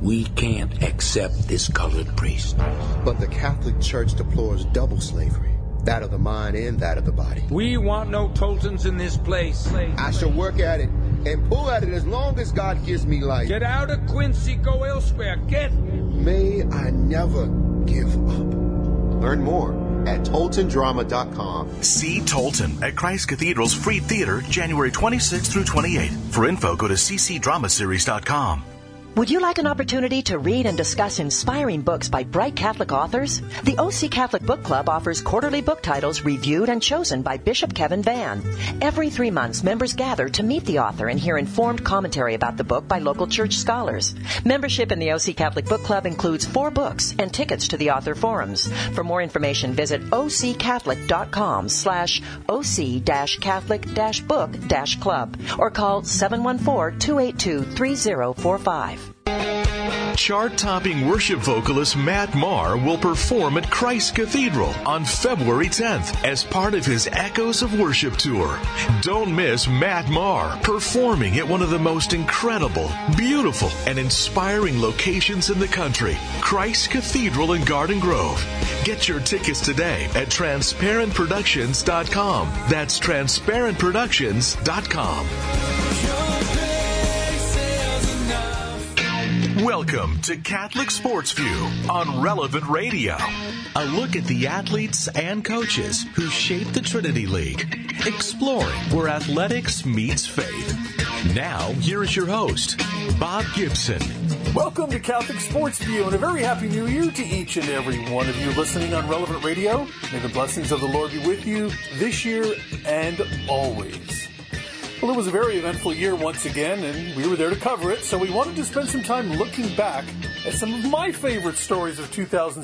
We can't accept this colored priest. But the Catholic Church deplores double slavery, that of the mind and that of the body. We want no Toltons in this place. I shall work at it and pull at it as long as God gives me life. Get out of Quincy, go elsewhere, get! May I never give up. Learn more at ToltonDrama.com. See Tolton at Christ Cathedral's Free Theater, January 26th through 28th. For info, go to ccdramaseries.com. Would you like an opportunity to read and discuss inspiring books by bright Catholic authors? The OC Catholic Book Club offers quarterly book titles reviewed and chosen by Bishop Kevin Vann. Every 3 months, members gather to meet the author and hear informed commentary about the book by local church scholars. Membership in the OC Catholic Book Club includes 4 books and tickets to the author forums. For more information, visit occatholic.com/OC-Catholic-book-club or call 714-282-3045. Chart-topping worship vocalist Matt Maher will perform at Christ Cathedral on February 10th as part of his Echoes of Worship tour. Don't miss Matt Maher performing at one of the most incredible, beautiful, and inspiring locations in the country, Christ Cathedral in Garden Grove. Get your tickets today at transparentproductions.com. That's transparentproductions.com. Welcome to Catholic Sports View on Relevant Radio. A look at the athletes and coaches who shape the Trinity League, exploring where athletics meets faith. Now, here is your host, Bob Gibson. Welcome to Catholic Sports View, and a very happy new year to each and every one of you listening on Relevant Radio. May the blessings of the Lord be with you this year and always. Well, it was a very eventful year once again, and we were there to cover it, so we wanted to spend some time looking back at some of my favorite stories of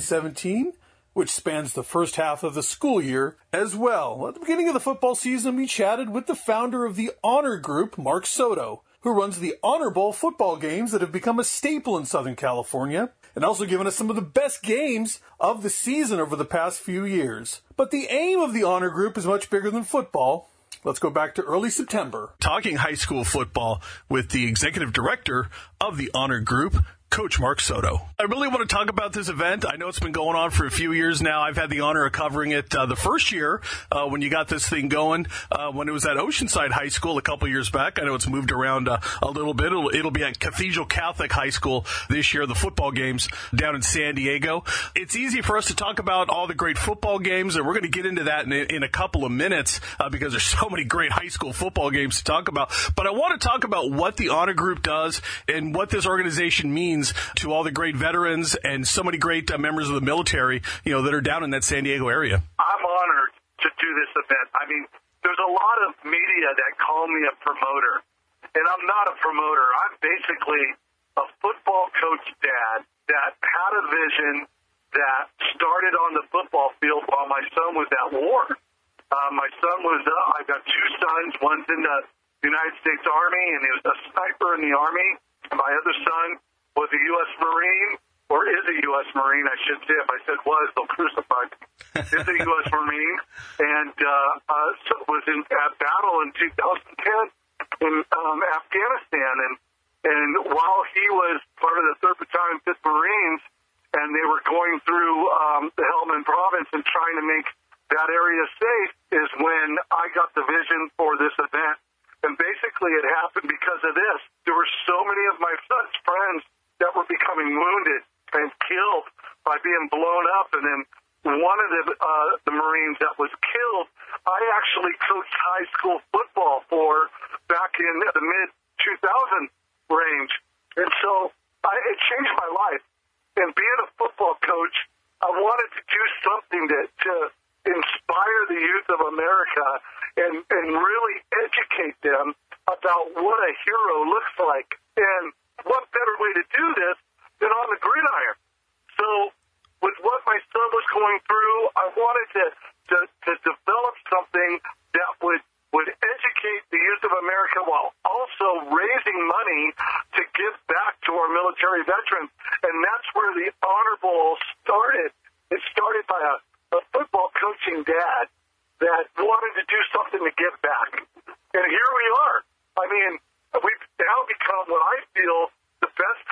2017, which spans the first half of the school year as well. At the beginning of the football season, we chatted with the founder of the Honor Group, Mark Soto, who runs the Honor Bowl football games that have become a staple in Southern California, and also given us some of the best games of the season over the past few years. But the aim of the Honor Group is much bigger than football. Let's go back to early September. Talking high school football with the executive director of the Honor Group, Coach Mark Soto. I really want to talk about this event. I know it's been going on for a few years now. I've had the honor of covering it the first year when you got this thing going, when it was at Oceanside High School a couple years back. I know it's moved around a little bit. It'll be at Cathedral Catholic High School this year, the football games down in San Diego. It's easy for us to talk about all the great football games, and we're going to get into that in a couple of minutes because there's so many great high school football games to talk about. But I want to talk about what the Honor Group does and what this organization means to all the great veterans and so many great members of the military, that are down in that San Diego area. I'm honored to do this event. I mean, there's a lot of media that call me a promoter, and I'm not a promoter. I'm basically a football coach dad that had a vision that started on the football field while my son was at war. My son was, I've got 2 sons. One's in the United States Army, and he was a sniper in the Army. My other son was a U.S. Marine, or is a U.S. Marine, I should say. If I said was, they'll crucify me. Is a U.S. Marine, and was in battle in 2010 in Afghanistan. And while he was part of the 3rd Battalion, 5th Marines, and they were going through the Helmand Province and trying to make that area safe, is when I got the vision for this event. And basically it happened because of this. There were so many of my son's friends that were becoming wounded and killed by being blown up. And then one of the Marines that was killed, I actually coached high school football for back in the mid-2000 range. And so it changed my life. And being a football coach, I wanted to do something to inspire the youth of America and really educate them about what a hero looks like. And what better way to do this than on the gridiron? So with what my son was going through, I wanted to develop something that would educate the youth of America while also raising money to give back to our military veterans. And that's where the Honor Bowl started. It started by a football coaching dad that wanted to do something to give back. And here we are. I mean, we've now become what I feel the best high school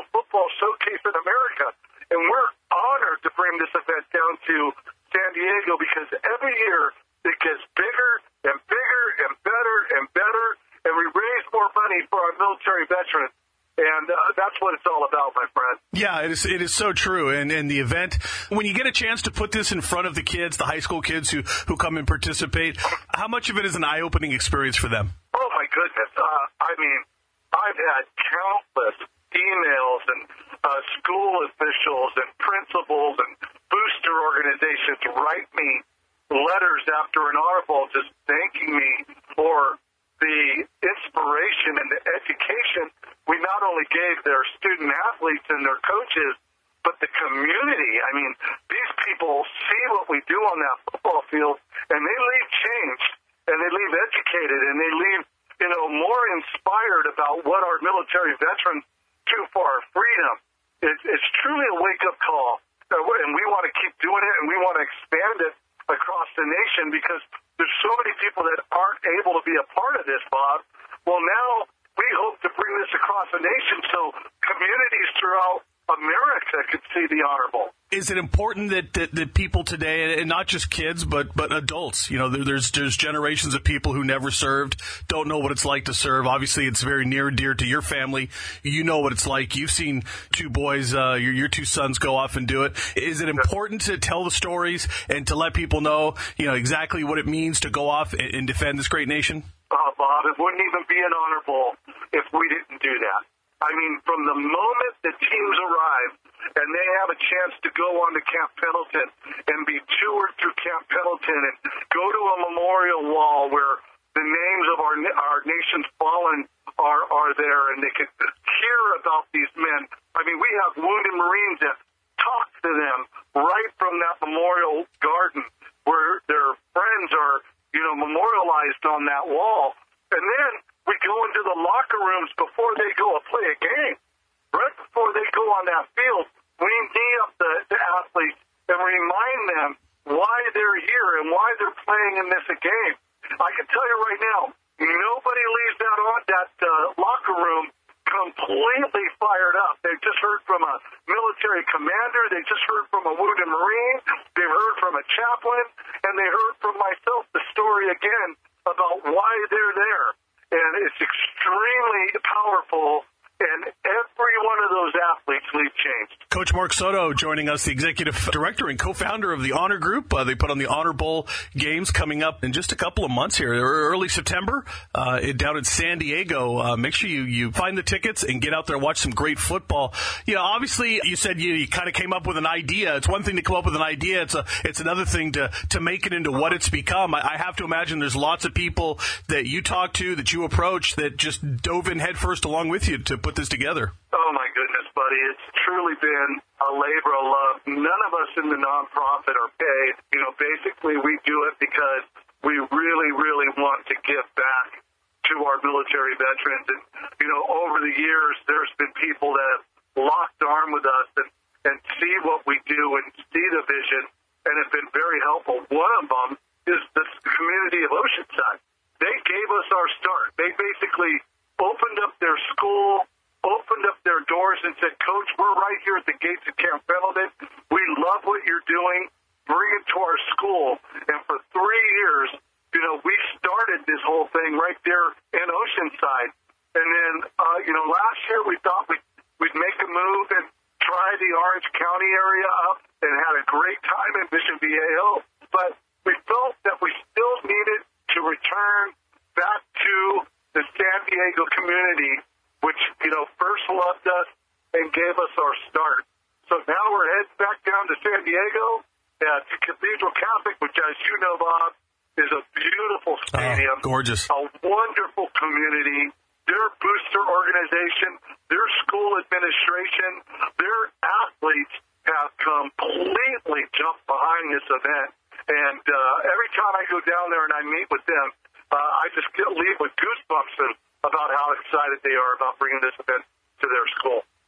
football showcase in America. And we're honored to bring this event down to San Diego because every year it gets bigger and bigger and better and better, and we raise more money for our military veterans. And that's what it's all about, my friend. Yeah, it is so true. And the event, when you get a chance to put this in front of the kids, the high school kids who come and participate, how much of it is an eye-opening experience for them? Oh, my goodness. I mean, I've had countless emails and school officials and principals and booster organizations write me letters after an Honor Bowl just thanking me for the inspiration and the education we not only gave their student athletes and their coaches, but the community. I mean, these people see what we do on that football field, and they leave changed, and they leave educated, and they leave, more inspired about what our military veterans do for our freedom. It's truly a wake-up call, and we want to keep doing it, and we want to expand it across the nation because there's so many people that aren't able to be a part of this, Bob. Well, now we hope to bring this across the nation so communities throughout America could see the Honor Bowl. Is it important that people today, and not just kids, but adults, there's generations of people who never served, don't know what it's like to serve. Obviously, it's very near and dear to your family. You know what it's like. You've seen two boys, your two sons go off and do it. Is it important to tell the stories and to let people know, exactly what it means to go off and defend this great nation? Bob, it wouldn't even be an Honor Bowl if we didn't do that. I mean, from the moment the teams arrive and they have a chance to go on to Camp Pendleton and be toured through Camp Pendleton and go to a memorial wall where the names of our nation's fallen are there and they can hear about these men. I mean, we have wounded Marines that talk to them right from that memorial garden where their friends are, memorialized on that wall. And then we go into the locker rooms before they go play a game. Right before they go on that field, we knee up the athletes and remind them why they're here and why they're playing in this game. I can tell you right now, nobody leaves that locker room completely fired up. They've just heard from a military commander. They just heard from a wounded Marine. They've heard from a chaplain. And they heard from myself the story again about why they're there. And it's extremely powerful, and every one of those athletes leave changed. Coach Mark Soto joining us, the executive director and co-founder of the Honor Group. They put on the Honor Bowl games coming up in just a couple of months here, early September, down in San Diego. Make sure you find the tickets and get out there and watch some great football. Obviously, you said you kind of came up with an idea. It's one thing to come up with an idea. It's another thing to make it into what it's become. I have to imagine there's lots of people that you talk to, that you approach, that just dove in headfirst along with you to put this together. Oh, my goodness, buddy. It's truly been a labor of love. None of us in the nonprofit are paid. Basically we do it because we really, really want to give back to our military veterans. And, over the years, there's been people that have locked arm with us and see what we do and see the vision and have been very helpful. One of them is the community of Oceanside. They gave us our start. They basically opened up their school, opened up their doors and said, Coach, we're right here at the gates of Camp Pendleton. We love what you're doing. Bring it to our school. And for 3 years, we started this whole thing right there in Oceanside. And then, last year we thought we'd make a move and try the Orange County area up and had a great time in Mission Viejo. But we felt that we still needed to return back to the San Diego community, which, first loved us and gave us our start. So now we're heading back down to San Diego to Cathedral Catholic, which, as you know, Bob, is a beautiful stadium. Gorgeous. A wonderful community. Their booster organization, their school administration, their athletes have completely jumped behind this event. And every time I go down there and I meet with them, I just leave with goosebumps about how excited they are about bringing this event to their school.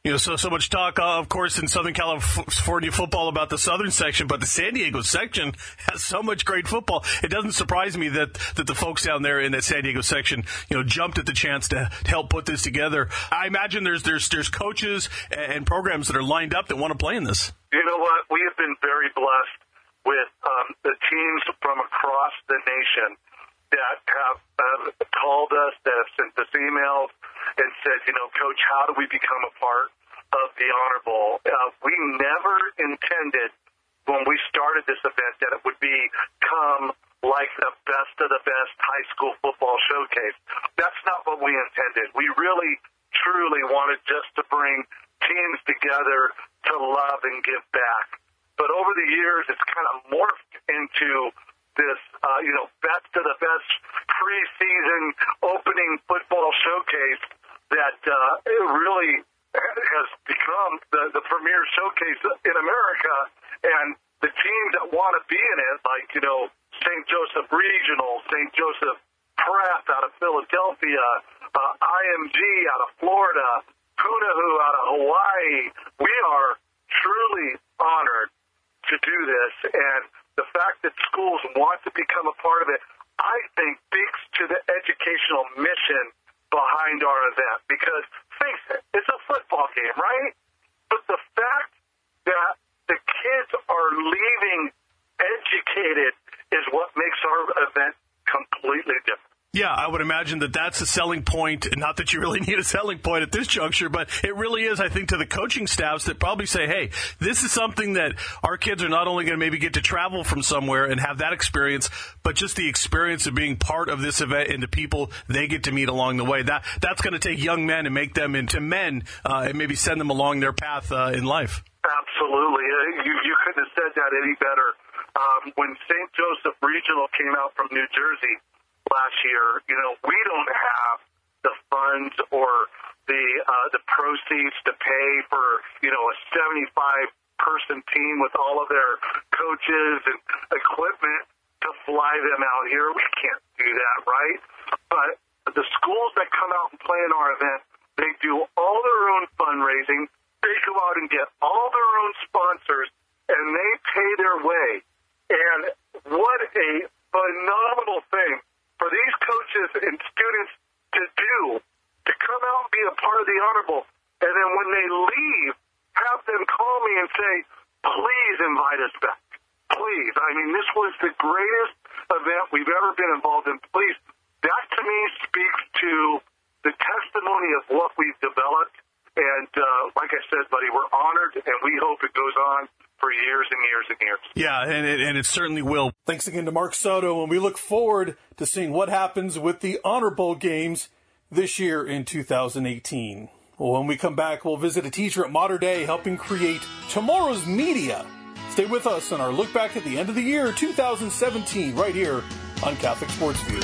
So much talk, of course, in Southern California football about the Southern section, but the San Diego section has so much great football. It doesn't surprise me that the folks down there in that San Diego section, jumped at the chance to help put this together. I imagine there's coaches and programs that are lined up that want to play in this. You know what? We have been very blessed with the teams from across the nation that have called us, that have sent us emails and said, Coach, how do we become a part of the Honor Bowl? We never intended when we started this event that it would become like the best of the best high school football showcase. That's not what we intended. We really, truly wanted just to bring teams together to love and give back. But over the years, it's kind of morphed into this, best of the best preseason opening football showcase that it really has become the premier showcase in America. And the teams that want to be in it, like, St. Joseph Regional, St. Joseph Prep out of Philadelphia, IMG out of Florida, Punahou out of Hawaii, we are truly honored to do this. And the fact that schools want to become a part of it, I think, speaks to the educational mission behind our event. Because, face it, it's a football game, right? But the fact that the kids are leaving educated is what makes our event completely different. Yeah, I would imagine that's a selling point. Not that you really need a selling point at this juncture, but it really is, I think, to the coaching staffs that probably say, hey, this is something that our kids are not only going to maybe get to travel from somewhere and have that experience, but just the experience of being part of this event and the people they get to meet along the way. That's going to take young men and make them into men and maybe send them along their path in life. Absolutely. You couldn't have said that any better. When St. Joseph Regional came out from New Jersey last year, we don't have the funds or the proceeds to pay for, a 75-person team with all of their coaches and equipment to fly them out here. We can't do that, right? But the schools that come out and play in our event, they do all their own fundraising. They go out and get all their own sponsors, and they pay their way. And what a phenomenal thing for these coaches and students to do, to come out and be a part of the Honor Bowl. And then when they leave, have them call me and say, please invite us back. Please. I mean, this was the greatest event we've ever been involved in. Please. That, to me, speaks to the testimony of what we've developed. And like I said, buddy, we're honored, and we hope it goes on for years and years and years. Yeah, and it certainly will. Thanks again to Mark Soto, and we look forward to seeing what happens with the Honor Bowl games this year in 2018. Well, when we come back, we'll visit a teacher at Mater Dei helping create tomorrow's media. Stay with us on our look back at the end of the year 2017 right here on Catholic Sports View.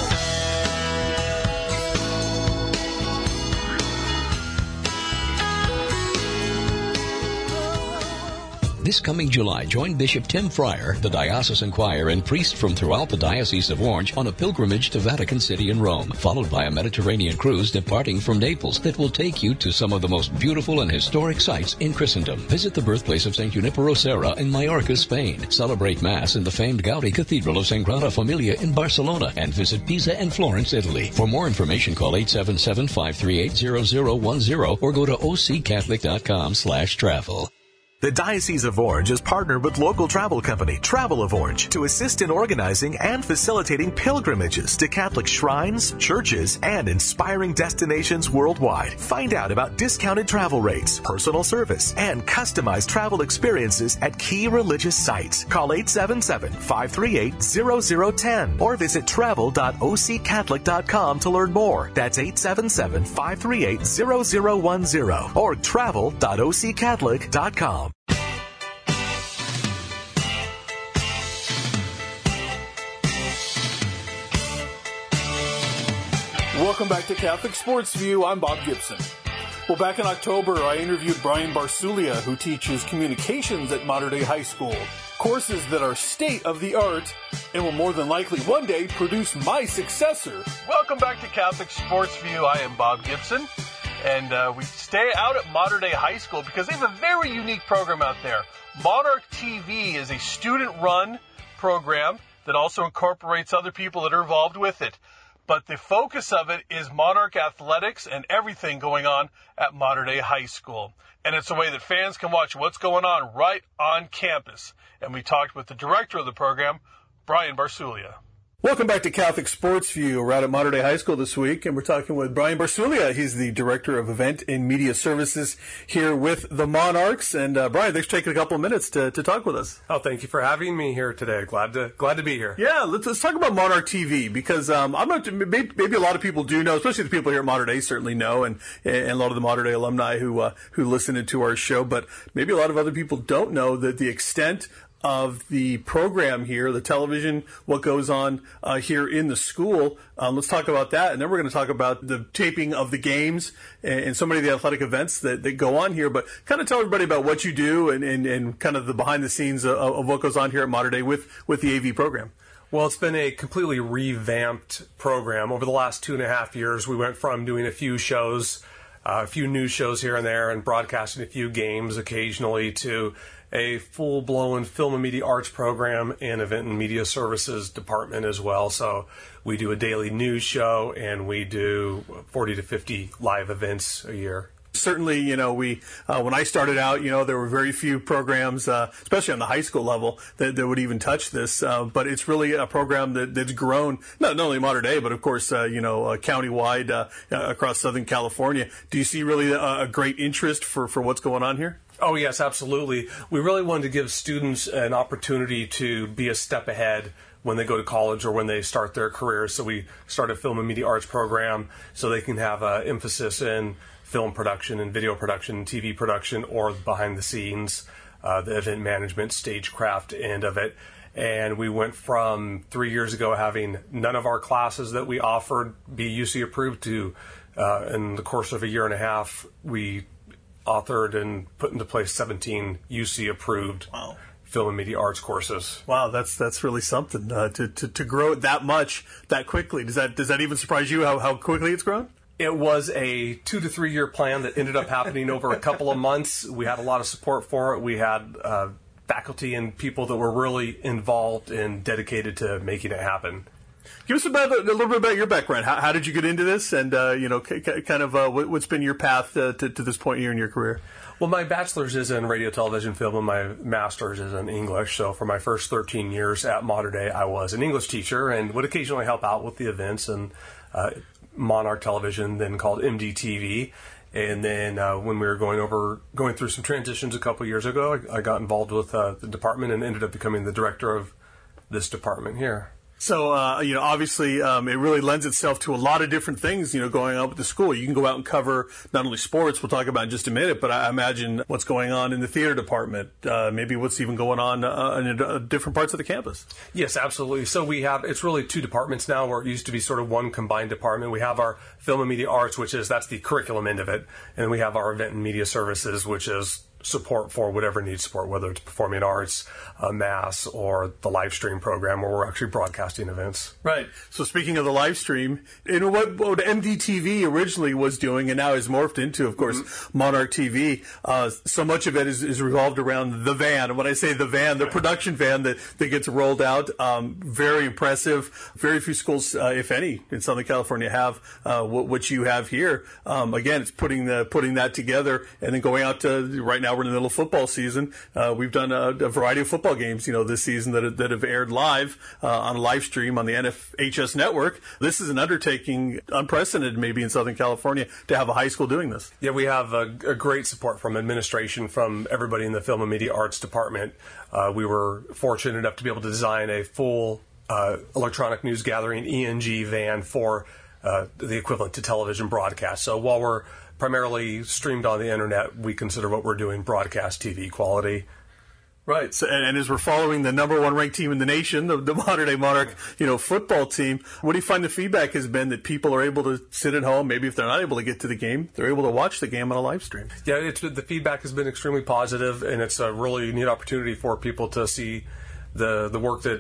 This coming July, join Bishop Tim Fryer, the diocesan choir, and priests from throughout the Diocese of Orange on a pilgrimage to Vatican City and Rome, followed by a Mediterranean cruise departing from Naples that will take you to some of the most beautiful and historic sites in Christendom. Visit the birthplace of St. Junipero Serra in Mallorca, Spain. Celebrate Mass in the famed Gaudi Cathedral of Sagrada Familia in Barcelona, and visit Pisa and Florence, Italy. For more information, call 877-538-0010 or go to occatholic.com/travel. The Diocese of Orange is partnered with local travel company Travel of Orange to assist in organizing and facilitating pilgrimages to Catholic shrines, churches, and inspiring destinations worldwide. Find out about discounted travel rates, personal service, and customized travel experiences at key religious sites. Call 877-538-0010 or visit travel.occatholic.com to learn more. That's 877-538-0010 or travel.occatholic.com. Welcome back to Catholic Sports View. I'm Bob Gibson. Well, back in October, I interviewed Brian Barsulia, who teaches communications at Mater Dei High School. Courses that are state-of-the-art and will more than likely one day produce my successor. Welcome back to Catholic Sports View. I am Bob Gibson. And we stay out at Mater Dei High School because they have a very unique program out there. Monarch TV is a student-run program that also incorporates other people that are involved with it. But the focus of it is Monarch athletics and everything going on at Mater Dei High School. And it's a way that fans can watch what's going on right on campus. And we talked with the director of the program, Brian Barsulia. Welcome back to Catholic Sports View. We're out at Mater Dei High School this week, and we're talking with Brian Barsulia. He's the Director of Event and Media Services here with the Monarchs. And Brian, thanks for taking a couple of minutes to talk with us. Oh, thank you for having me here today. Glad to be here. Yeah, let's talk about Monarch TV, because I'm not, maybe a lot of people do know, especially the people here at Mater Dei certainly know, and a lot of the Mater Dei alumni who listen to our show. But maybe a lot of other people don't know that the extent of the program here, the television, what goes on here in the school. Let's talk about that, and then we're going to talk about the taping of the games and so many of the athletic events that go on here. But kind of tell everybody about what you do and kind of the behind the scenes of what goes on here at Mater Dei with the AV program. Well, it's been a completely revamped program. Over the last 2.5 years, we went from doing a few shows, a few news shows here and there, and broadcasting a few games occasionally, to a full-blown film and media arts program and event and media services department as well. So we do a daily news show, and we do 40 to 50 live events a year. Certainly, we when I started out, there were very few programs, especially on the high school level, that would even touch this. But it's really a program that's grown, not only Mater Dei, but of course, countywide across Southern California. Do you see really a great interest for what's going on here? Oh, yes, absolutely. We really wanted to give students an opportunity to be a step ahead when they go to college or when they start their careers. So we started a film and media arts program so they can have an emphasis in film production and video production, TV production, or behind the scenes, the event management, stagecraft end of it. And we went from 3 years ago having none of our classes that we offered be UC approved to, in the course of a year and a half, we authored and put into place 17 UC approved film and media arts courses. Wow, that's really something to grow it that much that quickly. Does that even surprise you how quickly it's grown? It was a 2 to 3 year plan that ended up happening over a couple of months. We had a lot of support for it. We had faculty and people that were really involved and dedicated to making it happen. Give us a little bit about your background. How did you get into this, and kind of what's been your path to this point here in your career? Well, my bachelor's is in radio, television, film, and my master's is in English. So for my first 13 years at Mater Dei, I was an English teacher and would occasionally help out with the events and Monarch Television, then called MDTV. And then when we were going through some transitions a couple years ago, I got involved with the department and ended up becoming the director of this department here. So, obviously, it really lends itself to a lot of different things, going on with the school. You can go out and cover not only sports, we'll talk about in just a minute, but I imagine what's going on in the theater department, maybe what's even going on in different parts of the campus. Yes, absolutely. So it's really two departments now, where it used to be sort of one combined department. We have our film and media arts, that's the curriculum end of it. And we have our event and media services, which is support for whatever needs support, whether it's performing arts, mass, or the live stream program where we're actually broadcasting events. Right. So speaking of the live stream, what MDTV originally was doing and now has morphed into, of course, Monarch TV, so much of it is revolved around the van. And when I say the van, the production van that gets rolled out, very impressive. Very few schools, if any, in Southern California have what you have here. Again, it's putting that together and then going out to, right now we're in the middle of football season. We've done a variety of football games, this season that have aired live on a live stream on the NFHS network. This is an undertaking unprecedented maybe in Southern California to have a high school doing this. Yeah, we have a great support from administration, from everybody in the film and media arts department. We were fortunate enough to be able to design a full electronic news gathering ENG van for the equivalent to television broadcast. So while we're primarily streamed on the internet, we consider what we're doing broadcast TV quality. Right. So, and as we're following the number one ranked team in the nation, the Mater Dei Monarch, football team, what do you find the feedback has been that people are able to sit at home, maybe if they're not able to get to the game, they're able to watch the game on a live stream? Yeah, the feedback has been extremely positive, and it's a really neat opportunity for people to see the work that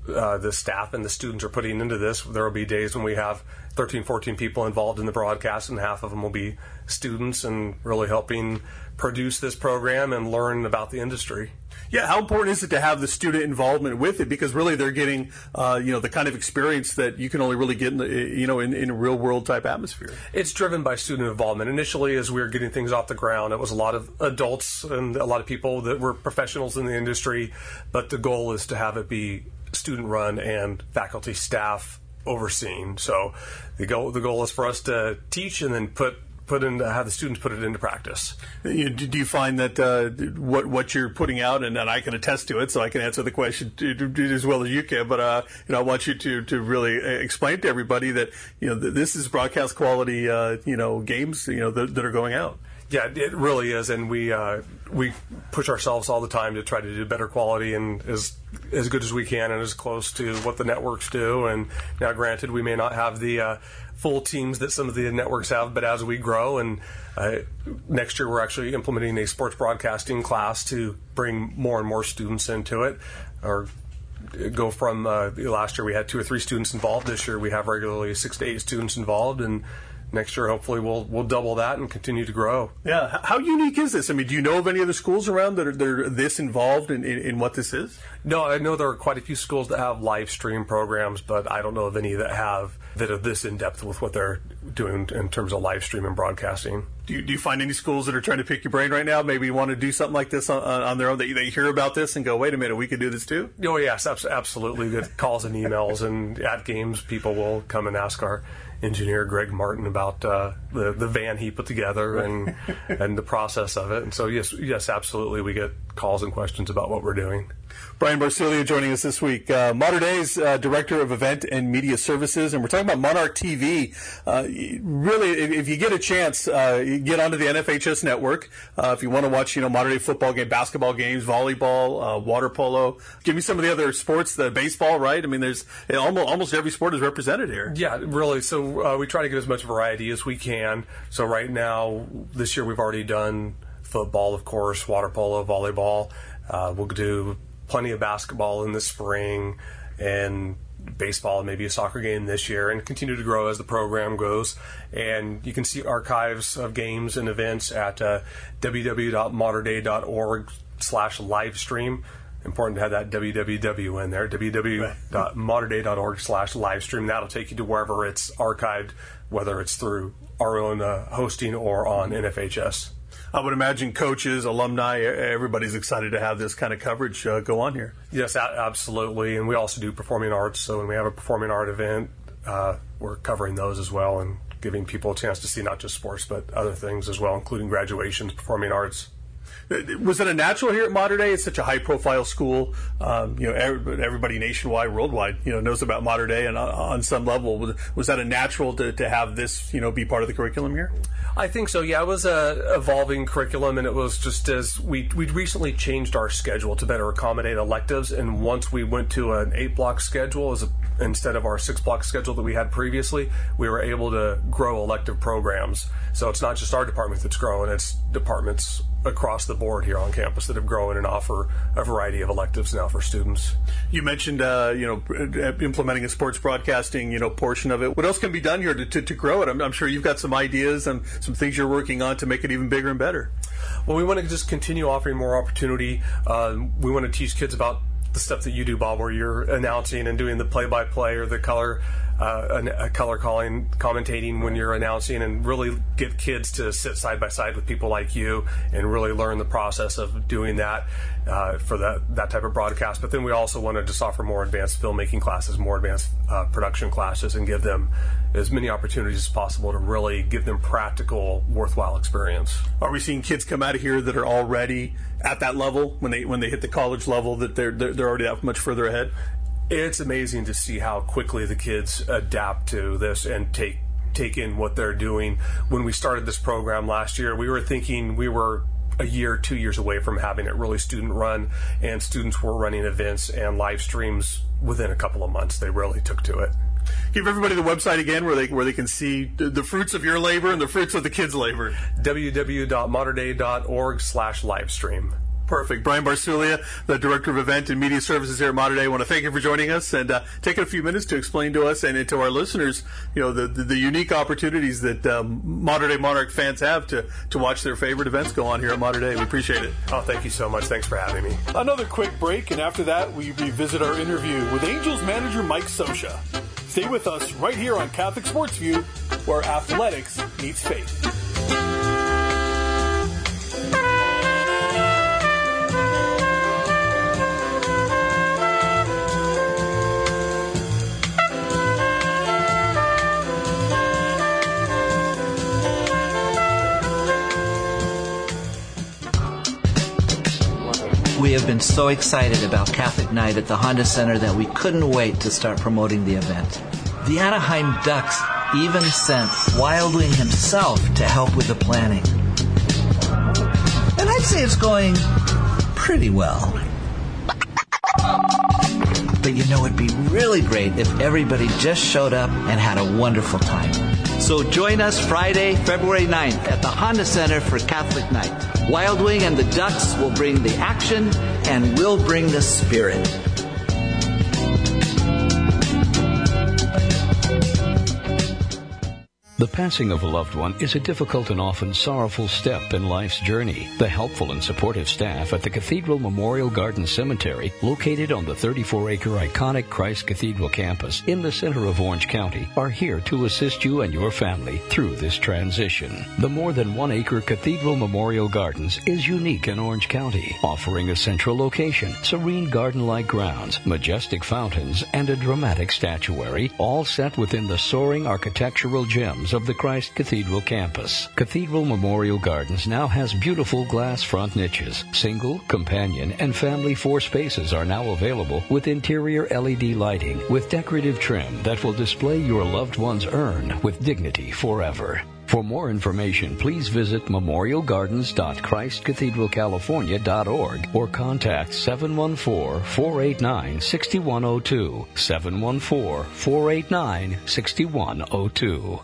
the staff and the students are putting into this. There will be days when we have 13, 14 people involved in the broadcast, and half of them will be students and really helping produce this program and learn about the industry. Yeah, how important is it to have the student involvement with it? Because really they're getting, the kind of experience that you can only really get in, in a real world type atmosphere. It's driven by student involvement. Initially, as we were getting things off the ground, it was a lot of adults and a lot of people that were professionals in the industry. But the goal is to have it be student run and faculty staff overseen. So the goal is for us to teach and then have the students put it into practice. Do you find that what you're putting out, and I can attest to it, so I can answer the question as well as you can, but I want you to really explain to everybody that this is broadcast quality games that are going out. Yeah, it really is, and we push ourselves all the time to try to do better quality and as good as we can and as close to what the networks do. And now, granted, we may not have the full teams that some of the networks have, but as we grow, and next year we're actually implementing a sports broadcasting class to bring more and more students into it, or go from last year we had 2 or 3 students involved. This year we have regularly 6 to 8 students involved, and next year, hopefully, we'll double that and continue to grow. Yeah. How unique is this? I mean, do you know of any other schools around that are this involved in what this is? No, I know there are quite a few schools that have live stream programs, but I don't know of any that are this in depth with what they're doing in terms of live stream and broadcasting. Do you find any schools that are trying to pick your brain right now? Maybe want to do something like this on their own, that they hear about this and go, wait a minute, we could do this too? Oh, yes, absolutely. Good calls and emails, and at games, people will come and ask our engineer Greg Martin about the van he put together and the process of it. And so yes, absolutely, we get calls and questions about what we're doing. Brian Barcilia joining us this week, Mater Dei's Director of Event and Media Services, and we're talking about Monarch TV. Really, if you get a chance, get onto the NFHS network. If you want to watch, Mater Dei football game, basketball games, volleyball, water polo. Give me some of the other sports, the baseball, right? I mean, there's almost every sport is represented here. Yeah, really. So we try to get as much variety as we can. So right now, this year we've already done football, of course, water polo, volleyball. We'll do plenty of basketball in the spring, and baseball, and maybe a soccer game this year, and continue to grow as the program goes. And you can see archives of games and events at www.materdei.org/livestream. Important to have that www in there, www.materdei.org/livestream. That'll take you to wherever it's archived, whether it's through our own hosting or on NFHS. I would imagine coaches, alumni, everybody's excited to have this kind of coverage go on here. Yes, absolutely. And we also do performing arts. So when we have a performing art event, we're covering those as well and giving people a chance to see not just sports, but other things as well, including graduations, performing arts. Was it a natural here at Mater Dei? It's such a high-profile school. Everybody nationwide, worldwide, knows about Mater Dei, and on some level, was that a natural to have this, be part of the curriculum here? I think so. Yeah, it was a evolving curriculum, and it was just as we'd recently changed our schedule to better accommodate electives. And once we went to an 8-block schedule instead of our 6-block schedule that we had previously, we were able to grow elective programs. So it's not just our department that's growing; it's departments across the board here on campus that have grown and offer a variety of electives now for students. You mentioned, implementing a sports broadcasting, portion of it. What else can be done here to grow it? I'm sure you've got some ideas and some things you're working on to make it even bigger and better. Well, we want to just continue offering more opportunity. We want to teach kids about the stuff that you do, Bob, where you're announcing and doing the play-by-play or the color commentating when you're announcing, and really get kids to sit side by side with people like you and really learn the process of doing that for that type of broadcast. But then we also want to just offer more advanced filmmaking classes, more advanced production classes, and give them as many opportunities as possible to really give them practical, worthwhile experience. Are we seeing kids come out of here that are already at that level when they hit the college level, that they're already that much further ahead? It's amazing to see how quickly the kids adapt to this and take in what they're doing. When we started this program last year, we were thinking we were a year, 2 years away from having it really student run, and students were running events and live streams within a couple of months. They really took to it. Give everybody the website again where they can see the fruits of your labor and the fruits of the kids' labor. www.materdei.org/livestream. Perfect. Brian Barsulia, the Director of Event and Media Services here at Mater Dei. I want to thank you for joining us and taking a few minutes to explain to us and to our listeners, the unique opportunities that Mater Dei Monarch fans have to watch their favorite events go on here at Mater Dei. We appreciate it. Oh, thank you so much. Thanks for having me. Another quick break, and after that, we revisit our interview with Angels manager Mike Scioscia. Stay with us right here on Catholic Sports View, where athletics meets faith. We have been so excited about Catholic Night at the Honda Center that we couldn't wait to start promoting the event. The Anaheim Ducks even sent Wild Wing himself to help with the planning. And I'd say it's going pretty well. But it'd be really great if everybody just showed up and had a wonderful time. So join us Friday, February 9th at the Honda Center for Catholic Night. Wild Wing and the Ducks will bring the action, and we'll bring the spirit. The passing of a loved one is a difficult and often sorrowful step in life's journey. The helpful and supportive staff at the Cathedral Memorial Garden Cemetery, located on the 34-acre iconic Christ Cathedral campus in the center of Orange County, are here to assist you and your family through this transition. The more than 1-acre Cathedral Memorial Gardens is unique in Orange County, offering a central location, serene garden-like grounds, majestic fountains, and a dramatic statuary, all set within the soaring architectural gems of the Christ Cathedral campus. Cathedral Memorial Gardens now has beautiful glass front niches. Single, companion, and family 4 spaces are now available with interior LED lighting with decorative trim that will display your loved one's urn with dignity forever. For more information, please visit memorialgardens.christcathedralcalifornia.org or contact 714-489-6102, 714-489-6102.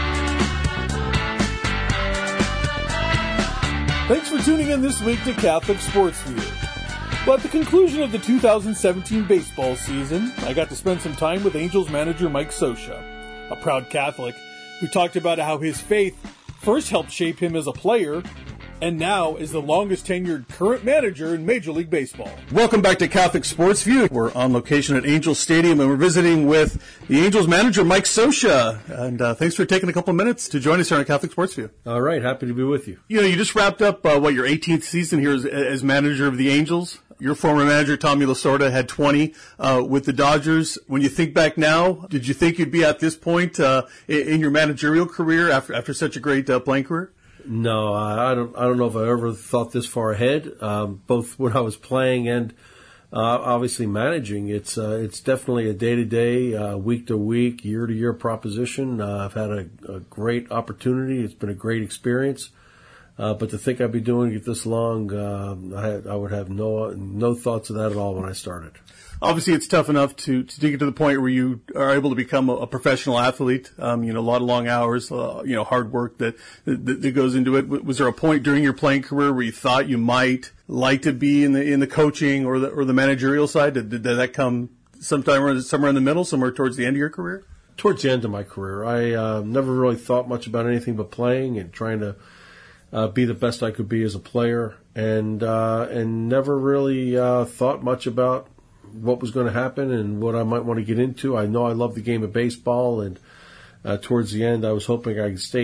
Thanks for tuning in this week to Catholic Sports View. Well, at the conclusion of the 2017 baseball season, I got to spend some time with Angels manager Mike Scioscia, a proud Catholic who talked about how his faith first helped shape him as a player and now is the longest tenured current manager in Major League Baseball. Welcome back to Catholic Sports View. We're on location at Angels Stadium, and we're visiting with the Angels manager, Mike Scioscia. And thanks for taking a couple of minutes to join us here on Catholic Sports View. All right, happy to be with you. You just wrapped up, your 18th season here as manager of the Angels. Your former manager, Tommy Lasorda, had 20 with the Dodgers. When you think back now, did you think you'd be at this point in your managerial career after such a great playing career? No, I don't know if I ever thought this far ahead. Both when I was playing and obviously managing, it's definitely a day-to-day, week-to-week, year-to-year proposition. I've had a great opportunity. It's been a great experience. But to think I'd be doing it this long, I would have no thoughts of that at all when I started. Obviously, it's tough enough to get to the point where you are able to become a professional athlete. A lot of long hours, hard work that goes into it. Was there a point during your playing career where you thought you might like to be in the coaching or the managerial side? Did that come somewhere in the middle, somewhere towards the end of your career? Towards the end of my career, I never really thought much about anything but playing and trying to be the best I could be as a player, and never really thought much about what was going to happen and what I might want to get into. I know I love the game of baseball, and towards the end, I was hoping I could stay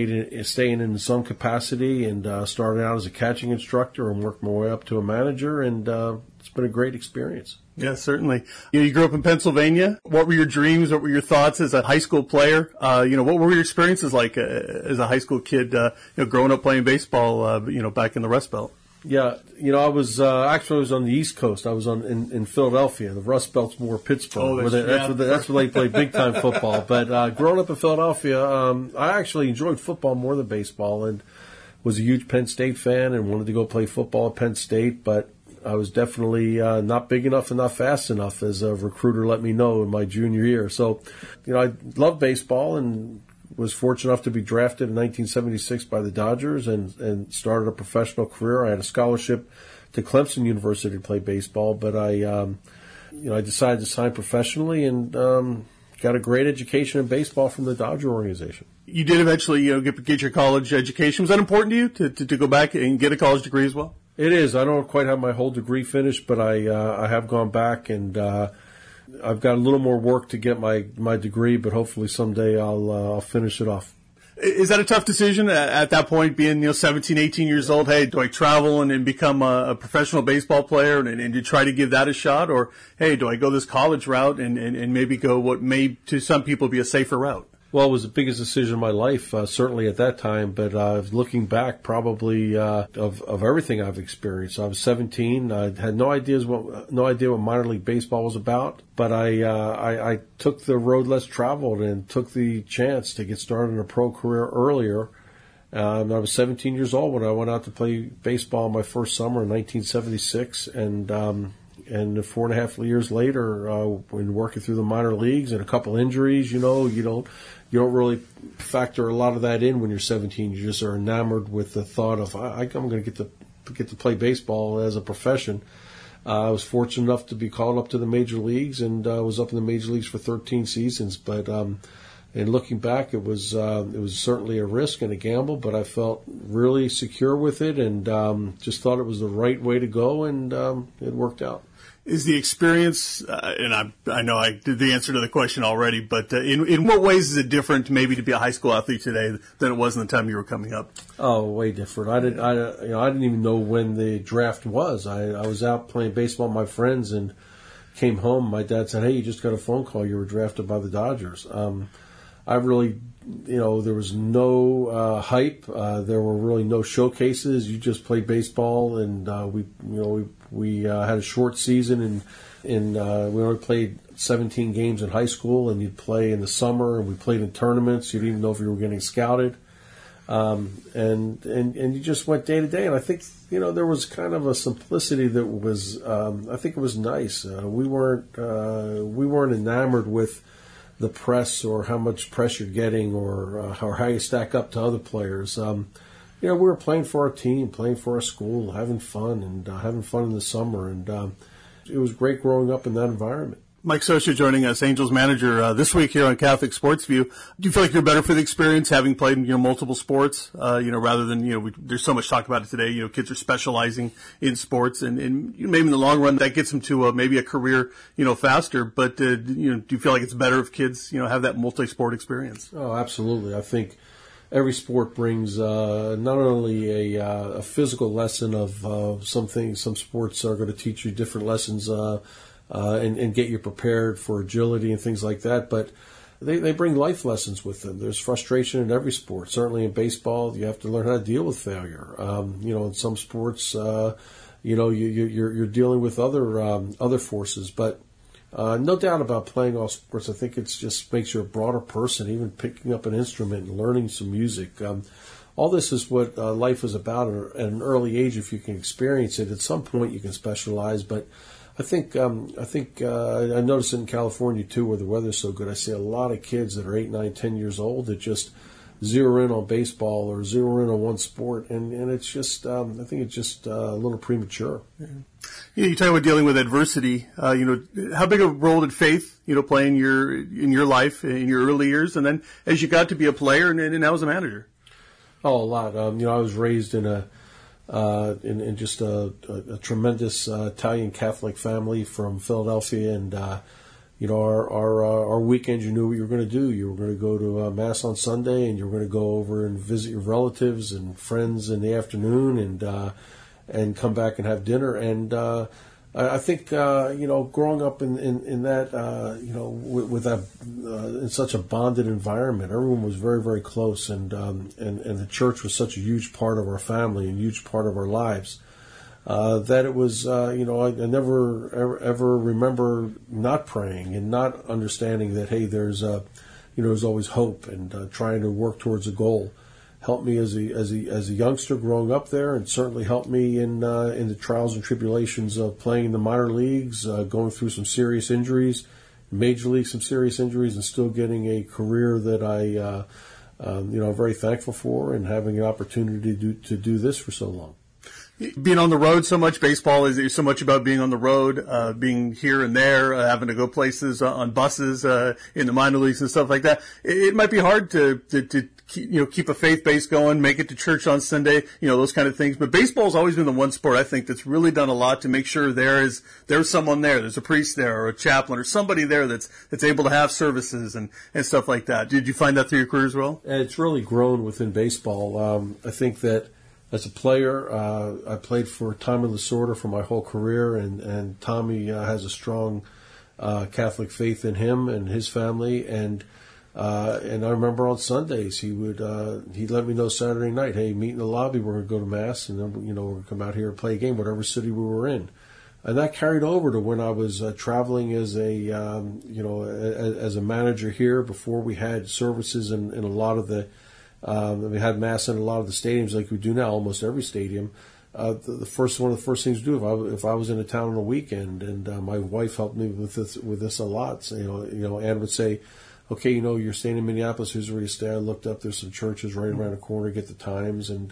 in some capacity, and started out as a catching instructor and worked my way up to a manager, and it's been a great experience. Yeah, certainly. You grew up in Pennsylvania. What were your dreams? What were your thoughts as a high school player? What were your experiences like as a high school kid, growing up playing baseball, back in the Rust Belt? Yeah, I was I was on the East Coast. I was in Philadelphia. The Rust Belt's more Pittsburgh. Oh, that's where they play big time football. But growing up in Philadelphia, I actually enjoyed football more than baseball, and was a huge Penn State fan and wanted to go play football at Penn State. But I was definitely not big enough and not fast enough, as a recruiter let me know in my junior year. So, I loved baseball and was fortunate enough to be drafted in 1976 by the Dodgers and started a professional career. I had a scholarship Clemson University to play baseball, but I decided to sign professionally and got a great education in baseball from the Dodger organization. You did eventually, get your college education. Was that important to you to go back and get a college degree as well? It is. I don't quite have my whole degree finished, but I have gone back and I've got a little more work to get my degree, but hopefully someday I'll finish it off. Is that a tough decision at that point, being 17, 18 years old? Hey, do I travel and become a professional baseball player and to try to give that a shot? Or, hey, do I go this college route and maybe go what may to some people be a safer route? Well, it was the biggest decision of my life, certainly at that time. But looking back, probably of everything I've experienced. I was 17. I had no idea what minor league baseball was about. But I took the road less traveled and took the chance to get started in a pro career earlier. I was 17 years old when I went out to play baseball my first summer in 1976, and 4.5 years later, when working through the minor leagues and a couple injuries, you don't really factor a lot of that in when you're 17. You just are enamored with the thought of I'm going to get to play baseball as a profession. I was fortunate enough to be called up to the major leagues, and was up in the major leagues for 13 seasons. But and looking back, it was certainly a risk and a gamble, but I felt really secure with it, and just thought it was the right way to go, and it worked out. Is the experience, and I know I did the answer to the question already, but in what ways is it different maybe to be a high school athlete today than it was in the time you were coming up? Oh, way different. I didn't even know when the draft was. I was out playing baseball with my friends and came home. My dad said, "Hey, you just got a phone call. You were drafted by the Dodgers." I really, there was no hype. There were really no showcases. You just played baseball, and we had a short season, and we only played 17 games in high school, and you'd play in the summer, and we played in tournaments. You didn't even know if you were getting scouted, and you just went day to day. And I think there was kind of a simplicity that was, I think it was nice. We weren't enamored with the press or how much press you're getting or how you stack up to other players. We were playing for our team, playing for our school, having fun, and having fun in the summer. And it was great growing up in that environment. Mike Scioscia joining us, Angels manager, this week here on Catholic Sports View. Do you feel like you're better for the experience having played multiple sports, rather than, there's so much talk about it today, kids are specializing in sports and maybe in the long run that gets them to maybe a career, faster. But, do you feel like it's better if kids, have that multi-sport experience? Oh, absolutely. I think every sport brings not only a physical lesson of some things. Some sports are going to teach you different lessons and get you prepared for agility and things like that, but they bring life lessons with them. There's frustration in every sport. Certainly in baseball, you have to learn how to deal with failure. In some sports, you're dealing with other forces, but no doubt about playing all sports. I think it just makes you a broader person, even picking up an instrument and learning some music. All this is what life is about at an early age. If you can experience it, at some point you can specialize. But I think I notice it in California too, where the weather's so good. I see a lot of kids that are 8, 9, 10 years old that just zero in on baseball or zero in on one sport, and it's just I think it's just a little premature. Yeah, you talk about dealing with adversity. How big a role did faith, play in your life in your early years, and then as you got to be a player and now as a manager? Oh, a lot. I was raised in in just a tremendous Italian Catholic family from Philadelphia, and our weekends, you knew what you were going to do. You were going to go to Mass on Sunday, and you were going to go over and visit your relatives and friends in the afternoon, and come back and have dinner. And I think growing up in that with that in such a bonded environment, everyone was very, very close, and the church was such a huge part of our family and huge part of our lives. That it was, I never ever remember not praying and not understanding that, hey, there's always hope, and trying to work towards a goal. Helped me as a youngster growing up there, and certainly helped me in the trials and tribulations of playing in the minor leagues, going through some serious injuries, major league some serious injuries, and still getting a career that I'm very thankful for, and having an opportunity to do this for so long. Being on the road so much, baseball is so much about being on the road, being here and there, having to go places on buses in the minor leagues and stuff like that. It might be hard to keep a faith base going, make it to church on Sunday, those kind of things. But baseball's always been the one sport I think that's really done a lot to make sure there's someone there, there's a priest there or a chaplain or somebody there that's able to have services and stuff like that. Did you find that through your career as well? It's really grown within baseball. I think that as a player, I played for Tommy Lasorda for my whole career, and Tommy has a strong Catholic faith in him and his family, and I remember on Sundays he'd let me know Saturday night, hey, meet in the lobby, we're going to go to Mass, and then we're going to come out here and play a game, whatever city we were in. And that carried over to when I was traveling as a manager here. Before we had services in a lot of the we had Mass in a lot of the stadiums like we do now, almost every stadium. One of the first things to do if I was in a town on a weekend, and my wife helped me with this a lot. So, Ann would say, okay, you're staying in Minneapolis, here's where you stay. I looked up, there's some churches right around the corner, get the times, and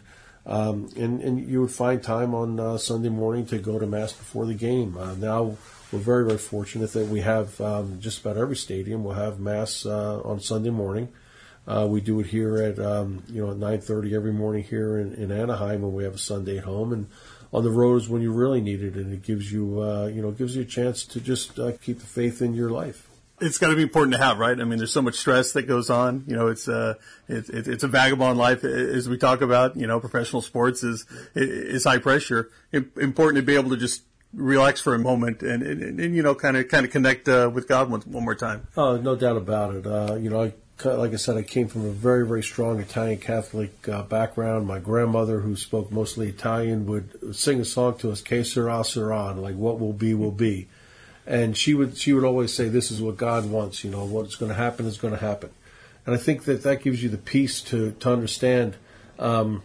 you would find time on Sunday morning to go to Mass before the game. Now we're very, very fortunate that we have just about every stadium will have Mass on Sunday morning. We do it here at 9:30 every morning here in Anaheim when we have a Sunday at home, and on the road is when you really need it, and it gives you a chance to just keep the faith in your life. It's got to be important to have, right? I mean, there's so much stress that goes on. It's a vagabond life, as we talk about. Professional sports is high pressure. Important to be able to just relax for a moment and kind of connect with God one more time. Oh, no doubt about it. Like I said, I came from a very, very strong Italian Catholic background. My grandmother, who spoke mostly Italian, would sing a song to us, "Che sarà sarà," like what will be, will be. And she would always say, this is what God wants, what's going to happen is going to happen. And I think that gives you the peace to understand, some